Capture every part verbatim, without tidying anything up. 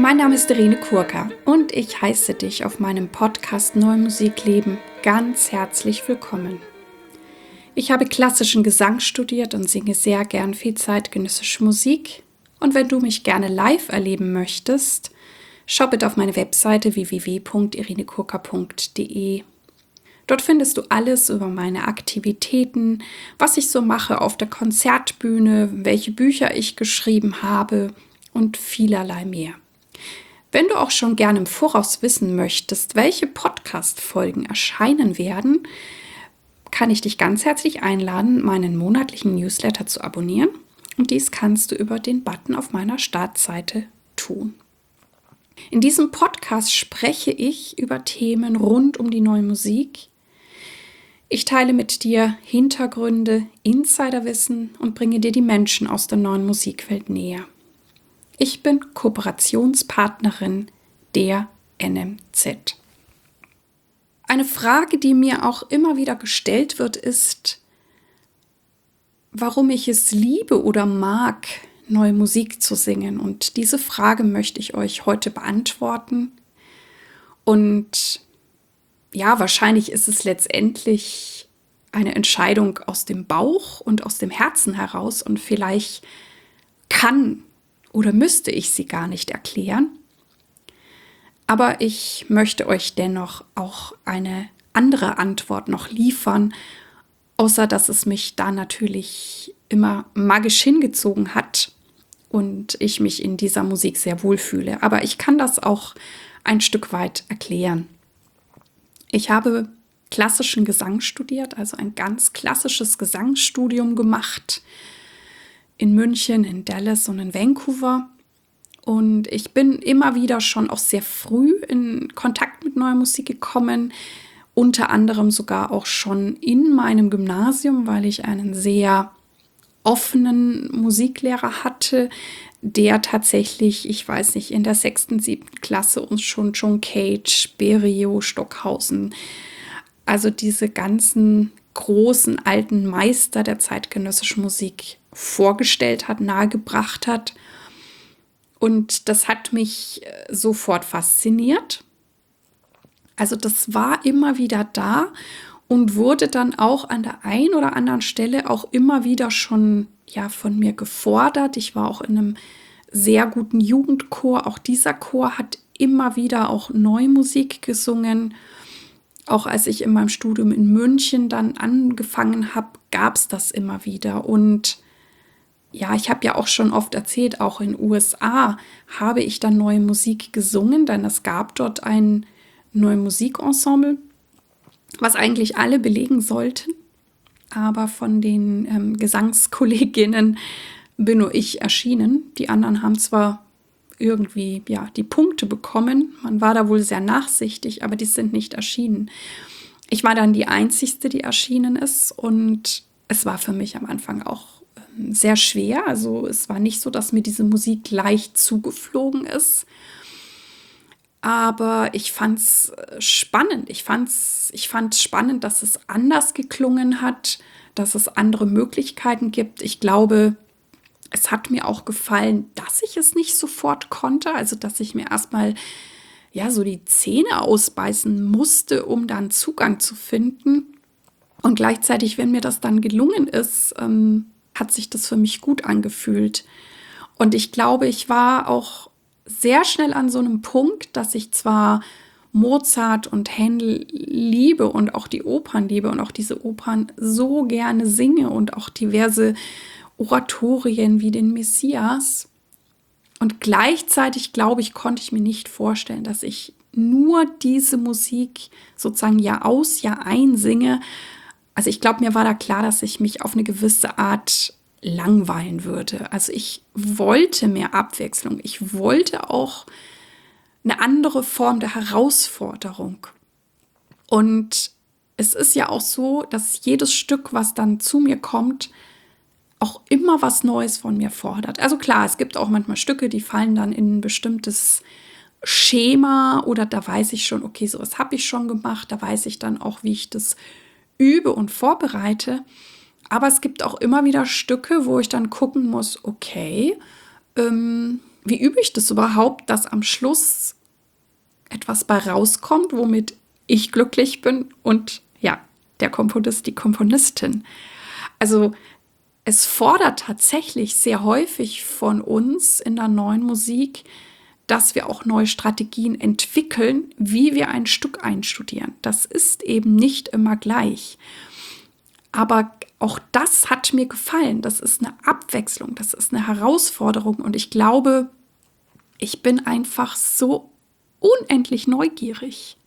Mein Name ist Irene Kurka und ich heiße dich auf meinem Podcast Neue Musik leben ganz herzlich willkommen. Ich habe klassischen Gesang studiert und singe sehr gern viel zeitgenössische Musik. Und wenn du mich gerne live erleben möchtest, schau bitte auf meine Webseite w w w punkt irene kurka punkt d e. Dort findest du alles über meine Aktivitäten, was ich so mache auf der Konzertbühne, welche Bücher ich geschrieben habe und vielerlei mehr. Wenn du auch schon gerne im Voraus wissen möchtest, welche Podcast-Folgen erscheinen werden, kann ich dich ganz herzlich einladen, meinen monatlichen Newsletter zu abonnieren. Und dies kannst du über den Button auf meiner Startseite tun. In diesem Podcast spreche ich über Themen rund um die neue Musik. Ich teile mit dir Hintergründe, Insiderwissen und bringe dir die Menschen aus der neuen Musikwelt näher. Ich bin Kooperationspartnerin der N M Z. Eine Frage, die mir auch immer wieder gestellt wird, ist, warum ich es liebe oder mag, neue Musik zu singen. Und diese Frage möchte ich euch heute beantworten. Und ja, wahrscheinlich ist es letztendlich eine Entscheidung aus dem Bauch und aus dem Herzen heraus. Und vielleicht kann oder müsste ich sie gar nicht erklären. Aber ich möchte euch dennoch auch eine andere Antwort noch liefern, außer dass es mich da natürlich immer magisch hingezogen hat und ich mich in dieser Musik sehr wohlfühle. Aber ich kann das auch ein Stück weit erklären. Ich habe klassischen Gesang studiert, also ein ganz klassisches Gesangsstudium gemacht, in München, in Dallas und in Vancouver. Und ich bin immer wieder schon auch sehr früh in Kontakt mit neuer Musik gekommen, unter anderem sogar auch schon in meinem Gymnasium, weil ich einen sehr offenen Musiklehrer hatte, der tatsächlich, ich weiß nicht, in der sechsten, siebten Klasse uns schon John Cage, Berio, Stockhausen, also diese ganzen großen alten Meister der zeitgenössischen Musik vorgestellt hat, nahegebracht hat. Und das hat mich sofort fasziniert. Also das war immer wieder da und wurde dann auch an der einen oder anderen Stelle auch immer wieder schon ja, von mir gefordert. Ich war auch in einem sehr guten Jugendchor. Auch dieser Chor hat immer wieder auch neue Musik gesungen. Auch als ich in meinem Studium in München dann angefangen habe, gab es das immer wieder. Und ja, ich habe ja auch schon oft erzählt, auch in den U S A habe ich dann neue Musik gesungen, denn es gab dort ein neues Musikensemble, was eigentlich alle belegen sollten. Aber von den ähm, Gesangskolleginnen bin nur ich erschienen. Die anderen haben zwar irgendwie ja die Punkte bekommen. Man war da wohl sehr nachsichtig, aber die sind nicht erschienen. Ich war dann die Einzigste, die erschienen ist und es war für mich am Anfang auch ähm, sehr schwer. Also es war nicht so, dass mir diese Musik leicht zugeflogen ist. Aber ich fand es spannend. Ich fand's, ich fand es spannend, dass es anders geklungen hat, dass es andere Möglichkeiten gibt. Ich glaube, es hat mir auch gefallen, dass ich es nicht sofort konnte, also dass ich mir erstmal ja so die Zähne ausbeißen musste, um dann Zugang zu finden. Und gleichzeitig, wenn mir das dann gelungen ist, ähm, hat sich das für mich gut angefühlt. Und ich glaube, ich war auch sehr schnell an so einem Punkt, dass ich zwar Mozart und Händel liebe und auch die Opern liebe und auch diese Opern so gerne singe und auch diverse Oratorien wie den Messias. Und gleichzeitig, glaube ich, konnte ich mir nicht vorstellen, dass ich nur diese Musik sozusagen Jahr aus, Jahr ein singe. Also ich glaube, mir war da klar, dass ich mich auf eine gewisse Art langweilen würde. Also ich wollte mehr Abwechslung. Ich wollte auch eine andere Form der Herausforderung. Und es ist ja auch so, dass jedes Stück, was dann zu mir kommt, auch immer was Neues von mir fordert. Also klar, es gibt auch manchmal Stücke, die fallen dann in ein bestimmtes Schema oder da weiß ich schon, okay, sowas habe ich schon gemacht, da weiß ich dann auch, wie ich das übe und vorbereite. Aber es gibt auch immer wieder Stücke, wo ich dann gucken muss, okay, ähm, wie übe ich das überhaupt, dass am Schluss etwas bei rauskommt, womit ich glücklich bin und ja, der Komponist, die Komponistin. Also es fordert tatsächlich sehr häufig von uns in der neuen Musik, dass wir auch neue Strategien entwickeln, wie wir ein Stück einstudieren. Das ist eben nicht immer gleich. Aber auch das hat mir gefallen. Das ist eine Abwechslung, das ist eine Herausforderung. Und ich glaube, ich bin einfach so unendlich neugierig.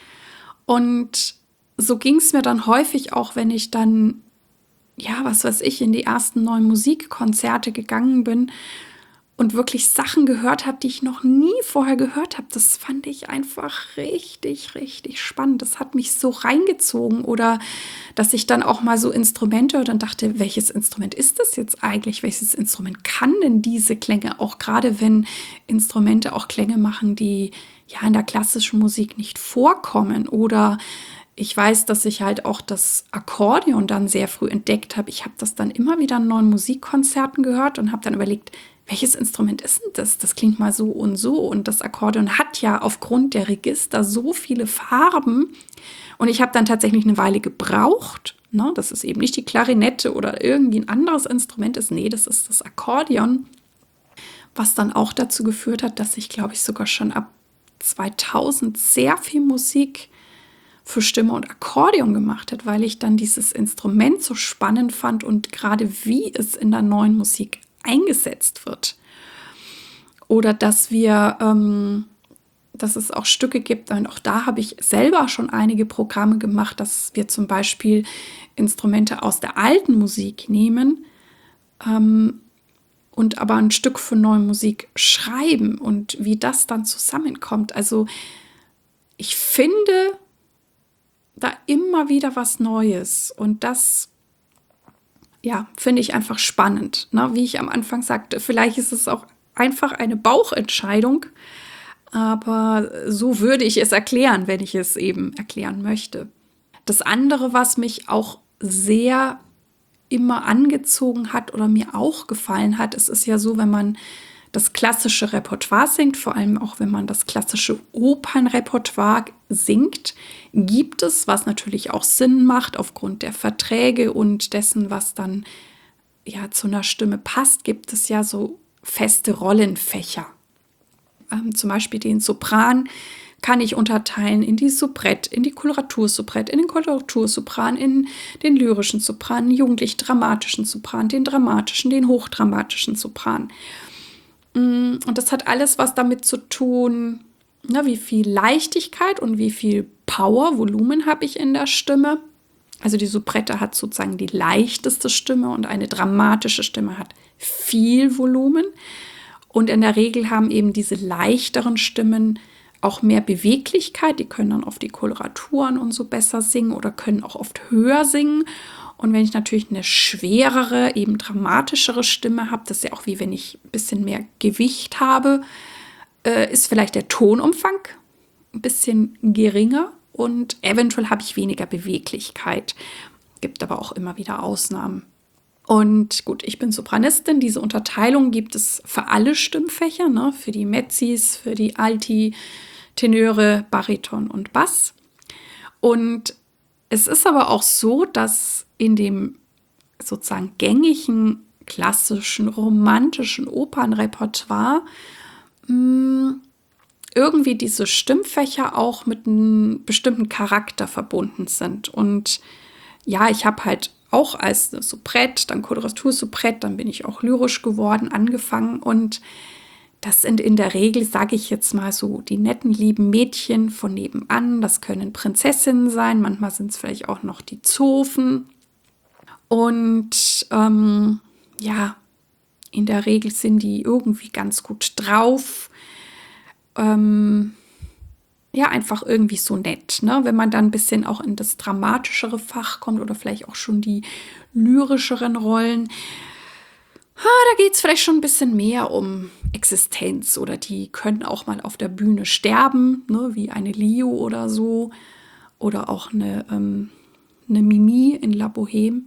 Und so ging es mir dann häufig auch, wenn ich dann, ja, was weiß ich, in die ersten neuen Musikkonzerte gegangen bin und wirklich Sachen gehört habe, die ich noch nie vorher gehört habe. Das fand ich einfach richtig, richtig spannend. Das hat mich so reingezogen. Oder dass ich dann auch mal so Instrumente und dann dachte, welches Instrument ist das jetzt eigentlich? Welches Instrument kann denn diese Klänge? Auch gerade wenn Instrumente auch Klänge machen, die ja in der klassischen Musik nicht vorkommen. Oder ich weiß, dass ich halt auch das Akkordeon dann sehr früh entdeckt habe. Ich habe das dann immer wieder in neuen Musikkonzerten gehört und habe dann überlegt, welches Instrument ist denn das? Das klingt mal so und so. Und das Akkordeon hat ja aufgrund der Register so viele Farben. Und ich habe dann tatsächlich eine Weile gebraucht, ne, dass es eben nicht die Klarinette oder irgendwie ein anderes Instrument ist. Nee, das ist das Akkordeon, was dann auch dazu geführt hat, dass ich, glaube ich, sogar schon ab zweitausend sehr viel Musik für Stimme und Akkordeon gemacht hat, weil ich dann dieses Instrument so spannend fand und gerade wie es in der neuen Musik eingesetzt wird. Oder dass wir, ähm, dass es auch Stücke gibt, und auch da habe ich selber schon einige Programme gemacht, dass wir zum Beispiel Instrumente aus der alten Musik nehmen ähm, und aber ein Stück für neue Musik schreiben und wie das dann zusammenkommt. Also ich finde da immer wieder was Neues und das ja, finde ich einfach spannend. Ne? Wie ich am Anfang sagte, vielleicht ist es auch einfach eine Bauchentscheidung, aber so würde ich es erklären, wenn ich es eben erklären möchte. Das andere, was mich auch sehr immer angezogen hat oder mir auch gefallen hat, es ist ja so, wenn man das klassische Repertoire singt, vor allem auch wenn man das klassische Opernrepertoire singt, gibt es, was natürlich auch Sinn macht aufgrund der Verträge und dessen, was dann ja zu einer Stimme passt, gibt es ja so feste Rollenfächer. Ähm, zum Beispiel den Sopran kann ich unterteilen in die Soubrette, in die Koloratursoubrette, in den Koloratursopran, in den lyrischen Sopran, den jugendlich-dramatischen Sopran, den dramatischen, den hochdramatischen Sopran. Und das hat alles was damit zu tun, ne, wie viel Leichtigkeit und wie viel Power, Volumen habe ich in der Stimme. Also die Soubrette hat sozusagen die leichteste Stimme und eine dramatische Stimme hat viel Volumen. Und in der Regel haben eben diese leichteren Stimmen auch mehr Beweglichkeit. Die können dann auf die Koloraturen und so besser singen oder können auch oft höher singen. Und wenn ich natürlich eine schwerere, eben dramatischere Stimme habe, das ist ja auch wie wenn ich ein bisschen mehr Gewicht habe, äh, ist vielleicht der Tonumfang ein bisschen geringer und eventuell habe ich weniger Beweglichkeit. Gibt aber auch immer wieder Ausnahmen. Und gut, ich bin Sopranistin. Diese Unterteilung gibt es für alle Stimmfächer, ne? Für die Mezzis, für die Alti, Tenöre, Bariton und Bass. Und es ist aber auch so, dass in dem sozusagen gängigen, klassischen, romantischen Opernrepertoire mh, irgendwie diese Stimmfächer auch mit einem bestimmten Charakter verbunden sind. Und ja, ich habe halt auch als Soubrette, dann Koloratursoubrette, dann bin ich auch lyrisch geworden, angefangen. Und das sind in der Regel, sage ich jetzt mal so, die netten, lieben Mädchen von nebenan. Das können Prinzessinnen sein, manchmal sind es vielleicht auch noch die Zofen. Und ähm, ja, in der Regel sind die irgendwie ganz gut drauf. Ähm, ja, einfach irgendwie so nett, ne? Wenn man dann ein bisschen auch in das dramatischere Fach kommt oder vielleicht auch schon die lyrischeren Rollen. Ha, da geht es vielleicht schon ein bisschen mehr um Existenz oder die können auch mal auf der Bühne sterben, ne? Wie eine Leo oder so. Oder auch eine, ähm, eine Mimi in La Bohème.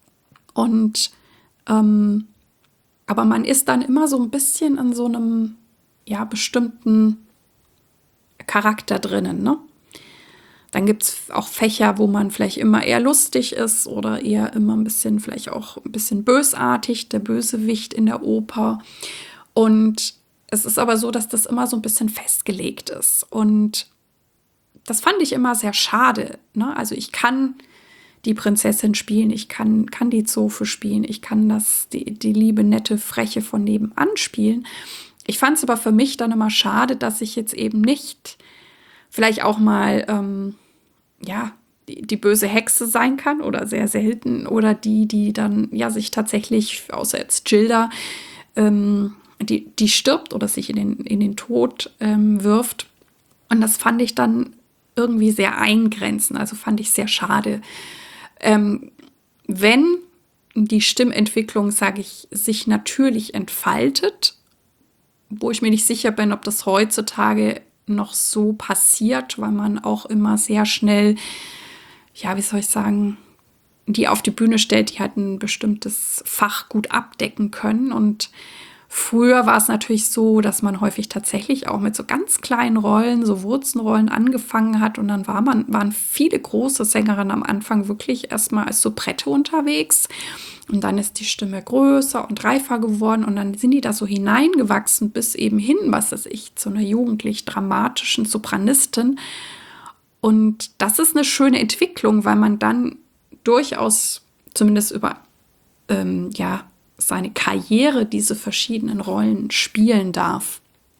Und ähm, aber man ist dann immer so ein bisschen in so einem ja, bestimmten Charakter drinnen, ne? Dann gibt es auch Fächer, wo man vielleicht immer eher lustig ist oder eher immer ein bisschen, vielleicht auch ein bisschen bösartig, der Bösewicht in der Oper. Und es ist aber so, dass das immer so ein bisschen festgelegt ist. Und das fand ich immer sehr schade, ne? Also ich kann die Prinzessin spielen, ich kann, kann die Zofe spielen, ich kann das, die, die liebe, nette, freche von nebenan spielen. Ich fand es aber für mich dann immer schade, dass ich jetzt eben nicht vielleicht auch mal, ähm, ja, die, die böse Hexe sein kann oder sehr selten oder die, die dann ja sich tatsächlich, außer jetzt Gilda, ähm, die, die stirbt oder sich in den, in den Tod ähm, wirft. Und das fand ich dann irgendwie sehr eingrenzend, also fand ich sehr schade. Ähm, wenn die Stimmentwicklung, sage ich, sich natürlich entfaltet, wo ich mir nicht sicher bin, ob das heutzutage noch so passiert, weil man auch immer sehr schnell, ja, wie soll ich sagen, die auf die Bühne stellt, die halt ein bestimmtes Fach gut abdecken können. Und früher war es natürlich so, dass man häufig tatsächlich auch mit so ganz kleinen Rollen, so Wurzenrollen angefangen hat. Und dann war man, waren viele große Sängerinnen am Anfang wirklich erstmal als Soubrette unterwegs. Und dann ist die Stimme größer und reifer geworden. Und dann sind die da so hineingewachsen bis eben hin, was weiß ich, zu einer jugendlich dramatischen Sopranistin. Und das ist eine schöne Entwicklung, weil man dann durchaus zumindest über ähm, ja, seine Karriere diese verschiedenen Rollen spielen darf.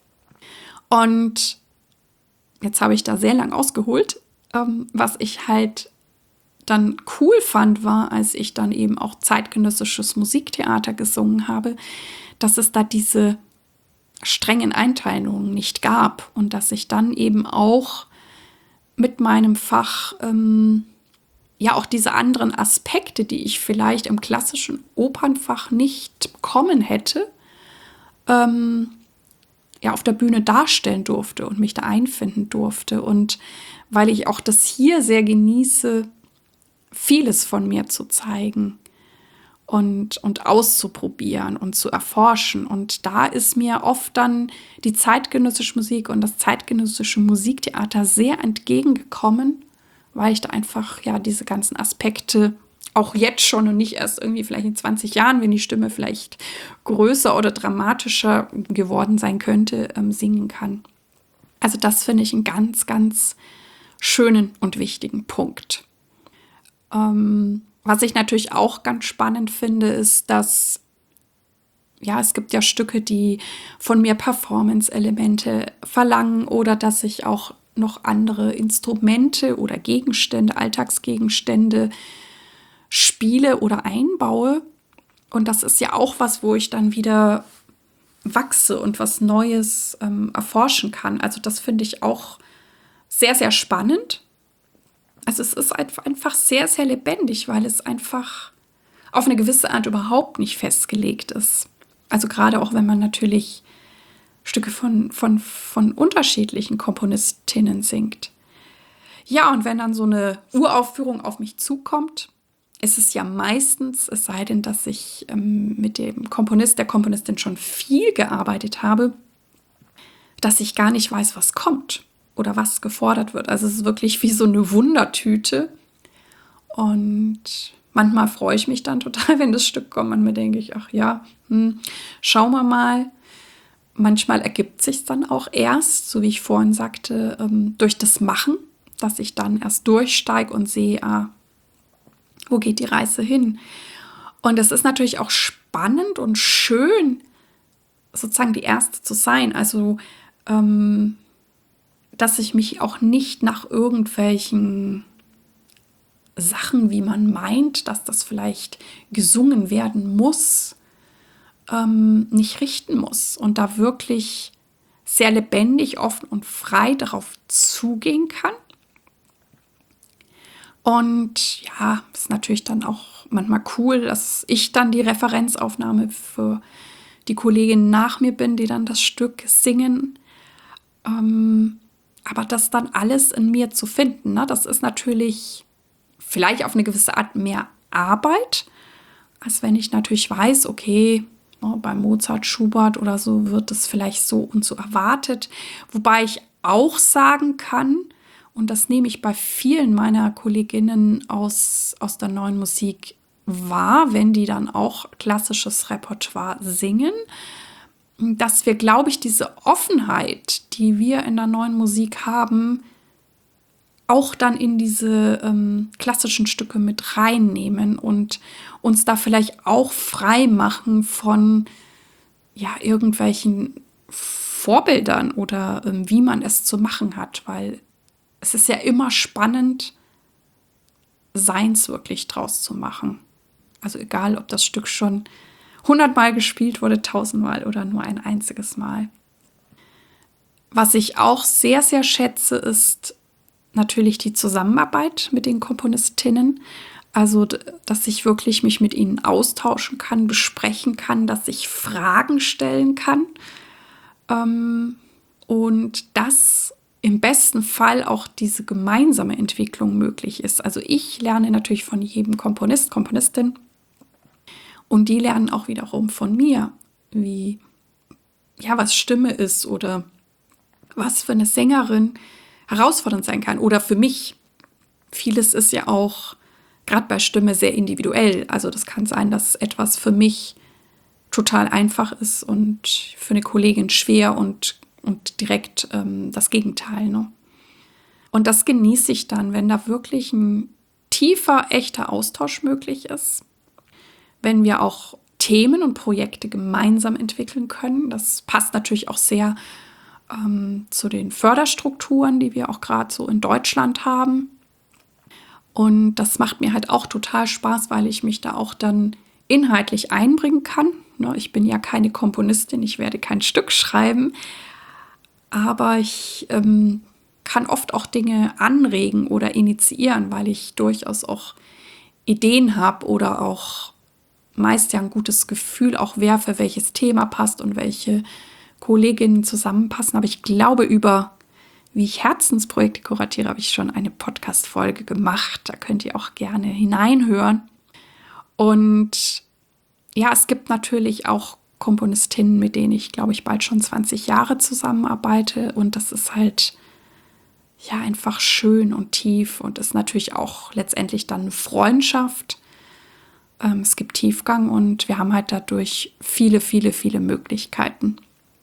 Und jetzt habe ich da sehr lang ausgeholt. Ähm, was ich halt dann cool fand, war, als ich dann eben auch zeitgenössisches Musiktheater gesungen habe, dass es da diese strengen Einteilungen nicht gab und dass ich dann eben auch mit meinem Fach ähm, ja auch diese anderen Aspekte, die ich vielleicht im klassischen Opernfach nicht bekommen hätte, ähm, ja auf der Bühne darstellen durfte und mich da einfinden durfte. Und weil ich auch das hier sehr genieße, vieles von mir zu zeigen und, und auszuprobieren und zu erforschen. Und da ist mir oft dann die zeitgenössische Musik und das zeitgenössische Musiktheater sehr entgegengekommen, weil ich da einfach ja diese ganzen Aspekte auch jetzt schon und nicht erst irgendwie vielleicht in zwanzig Jahren, wenn die Stimme vielleicht größer oder dramatischer geworden sein könnte, ähm, singen kann. Also das finde ich einen ganz, ganz schönen und wichtigen Punkt. Ähm, was ich natürlich auch ganz spannend finde, ist, dass ja, es gibt ja Stücke, die von mir Performance-Elemente verlangen oder dass ich auch noch andere Instrumente oder Gegenstände, Alltagsgegenstände spiele oder einbaue. Und das ist ja auch was, wo ich dann wieder wachse und was Neues ähm, erforschen kann. Also das finde ich auch sehr, sehr spannend. Also es ist einfach sehr, sehr lebendig, weil es einfach auf eine gewisse Art überhaupt nicht festgelegt ist. Also gerade auch, wenn man natürlich Stücke von, von, von unterschiedlichen Komponistinnen singt. Ja, und wenn dann so eine Uraufführung auf mich zukommt, ist es ja meistens, es sei denn, dass ich ähm, mit dem Komponist, der Komponistin schon viel gearbeitet habe, dass ich gar nicht weiß, was kommt oder was gefordert wird. Also es ist wirklich wie so eine Wundertüte. Und manchmal freue ich mich dann total, wenn das Stück kommt. Manchmal denke ich, ach ja, hm, schauen wir mal. Manchmal ergibt sich dann auch erst, so wie ich vorhin sagte, ähm, durch das Machen, dass ich dann erst durchsteige und sehe, ah, wo geht die Reise hin? Und es ist natürlich auch spannend und schön, sozusagen die Erste zu sein. Also, ähm, dass ich mich auch nicht nach irgendwelchen Sachen, wie man meint, dass das vielleicht gesungen werden muss, ähm, nicht richten muss und da wirklich sehr lebendig, offen und frei darauf zugehen kann. Und ja, ist natürlich dann auch manchmal cool, dass ich dann die Referenzaufnahme für die Kolleginnen nach mir bin, die dann das Stück singen. Ähm, aber das dann alles in mir zu finden, ne, das ist natürlich vielleicht auf eine gewisse Art mehr Arbeit, als wenn ich natürlich weiß, okay, Ne, bei Mozart, Schubert oder so wird es vielleicht so und so erwartet. Wobei ich auch sagen kann, und das nehme ich bei vielen meiner Kolleginnen aus, aus der neuen Musik wahr, wenn die dann auch klassisches Repertoire singen, dass wir, glaube ich, diese Offenheit, die wir in der neuen Musik haben, auch dann in diese ähm, klassischen Stücke mit reinnehmen und uns da vielleicht auch frei machen von ja, irgendwelchen Vorbildern oder ähm, wie man es zu machen hat, weil es ist ja immer spannend, Seins wirklich draus zu machen. Also egal, ob das Stück schon hundertmal gespielt wurde, tausendmal oder nur ein einziges Mal. Was ich auch sehr, sehr schätze, ist natürlich die Zusammenarbeit mit den Komponistinnen. Also, dass ich wirklich mich mit ihnen austauschen kann, besprechen kann, dass ich Fragen stellen kann. Ähm, und dass im besten Fall auch diese gemeinsame Entwicklung möglich ist. Also ich lerne natürlich von jedem Komponist, Komponistin und die lernen auch wiederum von mir, wie, ja, was Stimme ist oder was für eine Sängerin herausfordernd sein kann. Oder für mich, vieles ist ja auch gerade bei Stimme sehr individuell. Also das kann sein, dass etwas für mich total einfach ist und für eine Kollegin schwer und, und direkt ähm, das Gegenteil. Ne? Und das genieße ich dann, wenn da wirklich ein tiefer, echter Austausch möglich ist. Wenn wir auch Themen und Projekte gemeinsam entwickeln können. Das passt natürlich auch sehr ähm, zu den Förderstrukturen, die wir auch gerade so in Deutschland haben. Und das macht mir halt auch total Spaß, weil ich mich da auch dann inhaltlich einbringen kann. Ich bin ja keine Komponistin, ich werde kein Stück schreiben, aber ich ähm, kann oft auch Dinge anregen oder initiieren, weil ich durchaus auch Ideen habe oder auch meist ja ein gutes Gefühl auch, wer für welches Thema passt und welche Kolleginnen zusammenpassen. Aber ich glaube, über wie ich Herzensprojekte kuratiere, habe ich schon eine Podcast-Folge gemacht. Da könnt ihr auch gerne hineinhören. Und ja, es gibt natürlich auch Komponistinnen, mit denen ich, glaube ich, bald schon zwanzig Jahre zusammenarbeite. Und das ist halt ja einfach schön und tief und ist natürlich auch letztendlich dann eine Freundschaft. Ähm, es gibt Tiefgang und wir haben halt dadurch viele, viele, viele Möglichkeiten.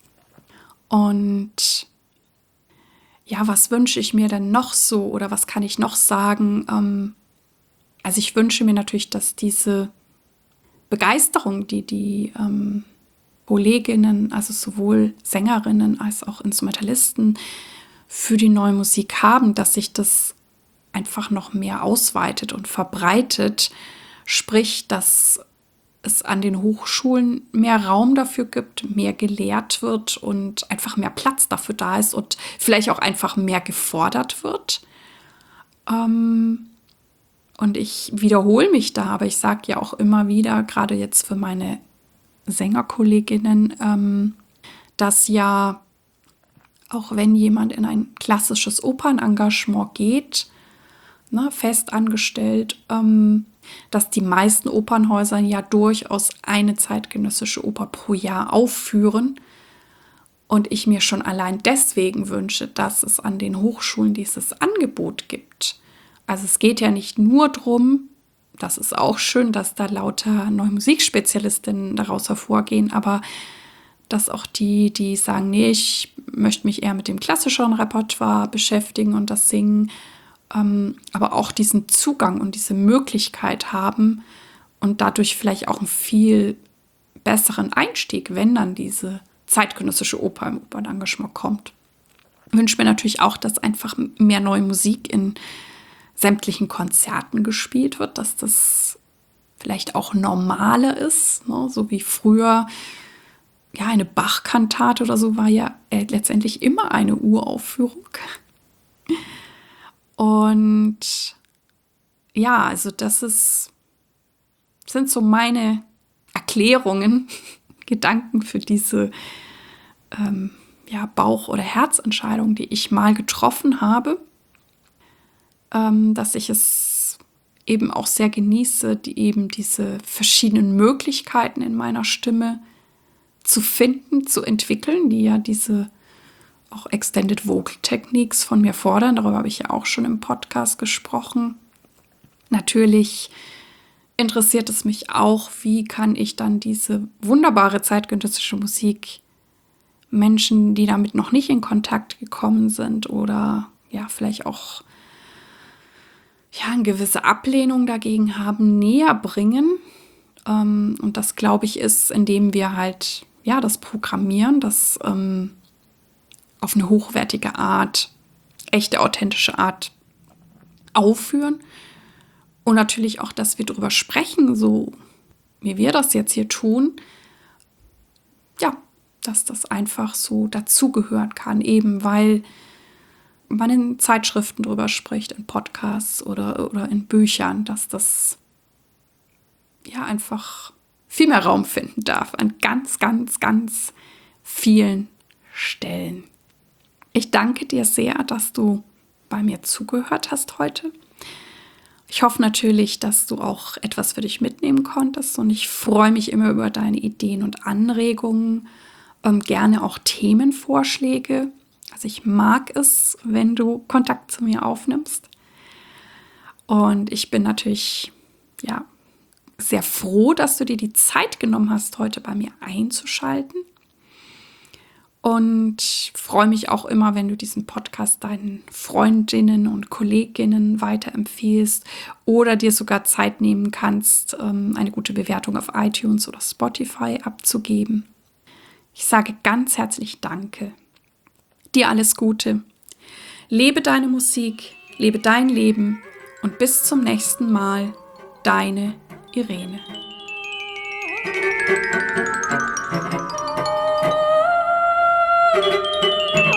Und ja, was wünsche ich mir denn noch so oder was kann ich noch sagen? Ähm, also ich wünsche mir natürlich, dass diese Begeisterung, die die ähm, Kolleginnen, also sowohl Sängerinnen als auch Instrumentalisten für die neue Musik haben, dass sich das einfach noch mehr ausweitet und verbreitet. Sprich, dass es an den Hochschulen mehr Raum dafür gibt, mehr gelehrt wird und einfach mehr Platz dafür da ist und vielleicht auch einfach mehr gefordert wird. Ähm, und ich wiederhole mich da, aber ich sage ja auch immer wieder, gerade jetzt für meine Sängerkolleginnen, ähm, dass ja, auch wenn jemand in ein klassisches Opernengagement geht, ne, fest angestellt, ähm, dass die meisten Opernhäuser ja durchaus eine zeitgenössische Oper pro Jahr aufführen. Und ich mir schon allein deswegen wünsche, dass es an den Hochschulen dieses Angebot gibt. Also es geht ja nicht nur darum, das ist auch schön, dass da lauter neue Musikspezialistinnen daraus hervorgehen, aber dass auch die, die sagen, nee, ich möchte mich eher mit dem klassischeren Repertoire beschäftigen und das Singen, ähm, aber auch diesen Zugang und diese Möglichkeit haben und dadurch vielleicht auch einen viel besseren Einstieg, wenn dann diese zeitgenössische Oper im Opernengagement kommt. Ich wünsche mir natürlich auch, dass einfach mehr neue Musik in sämtlichen Konzerten gespielt wird, dass das vielleicht auch normaler ist, ne? So wie früher, ja, eine Bach-Kantate oder so war ja äh, letztendlich immer eine Uraufführung. Und ja, also das ist, sind so meine Erklärungen, Gedanken für diese ähm, ja, Bauch- oder Herzentscheidung, die ich mal getroffen habe, ähm, dass ich es eben auch sehr genieße, die eben diese verschiedenen Möglichkeiten in meiner Stimme zu finden, zu entwickeln, die ja diese auch Extended Vocal Techniques von mir fordern. Darüber habe ich ja auch schon im Podcast gesprochen. Natürlich interessiert es mich auch, wie kann ich dann diese wunderbare zeitgenössische Musik Menschen, die damit noch nicht in Kontakt gekommen sind oder ja, vielleicht auch ja, eine gewisse Ablehnung dagegen haben, näher bringen. Ähm, und das, glaube ich, ist, indem wir halt ja, das Programmieren, das ähm, auf eine hochwertige Art, echte, authentische Art aufführen. Und natürlich auch, dass wir darüber sprechen, so wie wir das jetzt hier tun. Ja, dass das einfach so dazugehören kann, eben weil man in Zeitschriften drüber spricht, in Podcasts oder, oder in Büchern, dass das ja einfach viel mehr Raum finden darf an ganz, ganz, ganz vielen Stellen. Ich danke dir sehr, dass du bei mir zugehört hast heute. Ich hoffe natürlich, dass du auch etwas für dich mitnehmen konntest und ich freue mich immer über deine Ideen und Anregungen, ähm, gerne auch Themenvorschläge. Also ich mag es, wenn du Kontakt zu mir aufnimmst. Und ich bin natürlich ja, sehr froh, dass du dir die Zeit genommen hast, heute bei mir einzuschalten. Und freue mich auch immer, wenn du diesen Podcast deinen Freundinnen und Kolleginnen weiterempfiehlst oder dir sogar Zeit nehmen kannst, eine gute Bewertung auf iTunes oder Spotify abzugeben. Ich sage ganz herzlich Danke. Dir alles Gute. Lebe deine Musik, lebe dein Leben und bis zum nächsten Mal, deine Irene. Thank you.